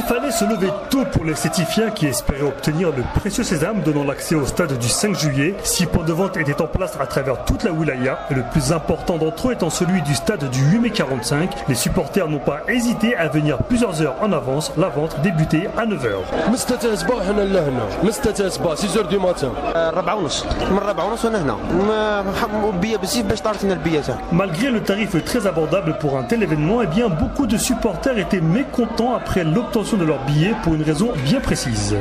fallait se lever tôt pour les Sétifiens qui espéraient obtenir le précieux sésame donnant l'accès au stade du 5 juillet. 6 points de vente étaient en place à travers toute la wilaya, et le plus important d'entre eux étant celui du stade du 8 mai 45. Les supporters n'ont pas hésité à venir plusieurs heures en avance. La vente débutait à 9h. Malgré le tarif très abordable pour un tel événement, eh bien, beaucoup de supporters étaient mécontents après l'obtention de leur billet pour une raison bien précise.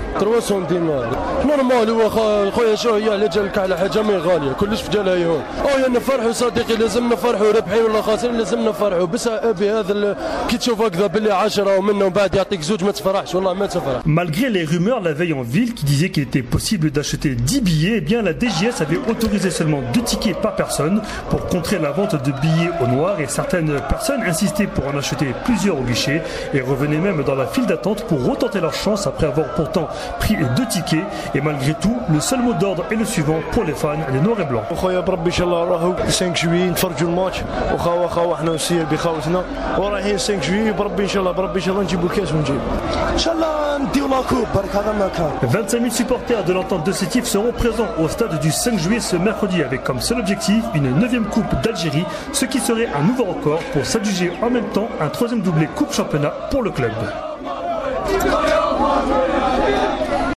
Malgré les rumeurs la veille en ville qui disaient qu'il était possible d'acheter 10 billets, eh bien la DGS avait autorisé seulement 2 tickets par personne pour contrer la vente de billets au noir, et certaines personnes insistaient pour en acheter plusieurs au guichet et revenaient même dans la file d'attente pour retenter leur chance après avoir pourtant pris 2 tickets. Et malgré tout, le seul mot d'ordre est le suivant pour les fans des noirs et blancs. ورايحين 5 جويي بربي ان شاء الله نجيبوا الكاس ونجيب ان شاء الله نديو لاكوب برك هذا ما كان. 25 000 supporters de l'entente de Sétif seront présents au stade du 5 juillet ce mercredi avec comme seul objectif une 9e coupe d'Algérie, ce qui serait un nouveau record pour s'adjuger en même temps un 3e doublé coupe championnat pour le club.